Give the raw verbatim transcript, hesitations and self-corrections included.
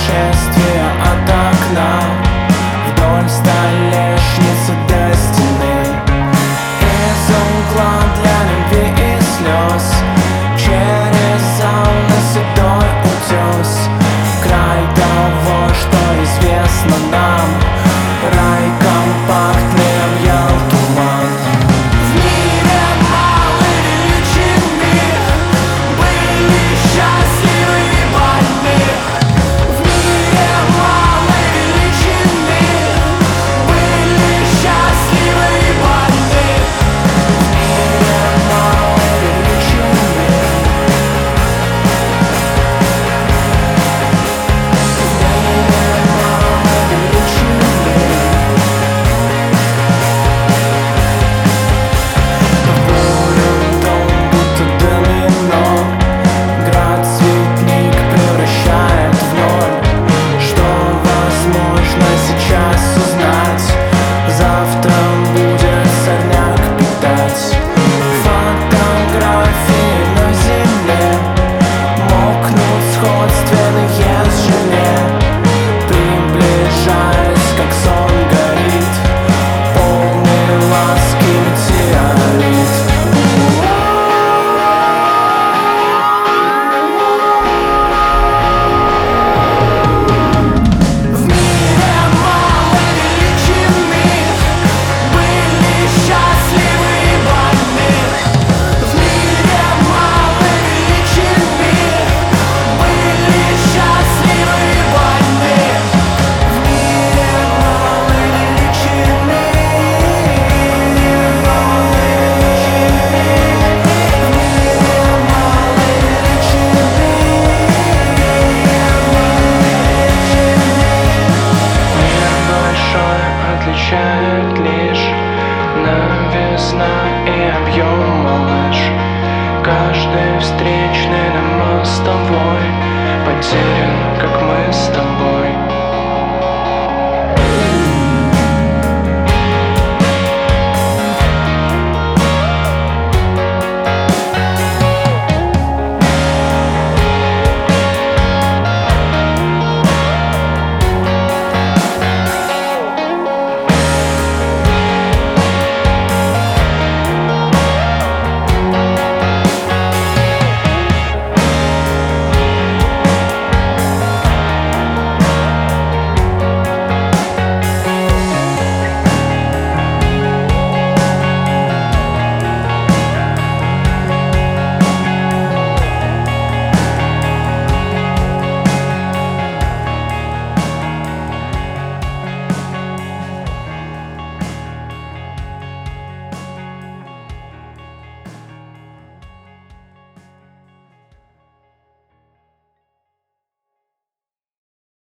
путешествие от окна вдоль столешницы до стены, из угла для любви и слез, через зал на седой утес, край того, что известно нам, рай компактный, объял туман. В мире малой величины были счастливы и больны. В мире малой величины были счастливы и больны. В мире малой величины. В мире малой величины. Доволен дом, будто домино, град-цветник превращает в ноль. Что возможно сейчас узнать, завтра будет сорняк питать. Фотографии на земле мокнут сходственные с желе, приближаясь, как сон горит, полный ласки метеорит. В мире малой величины были счастливы и больны. В мире малой величины были счастливы и больны. В мире малой величины. В мире малой Мир большой отличает лишь новизна и объем, малыш. Каждый встречный на мостовой потерян, как мы с тобой.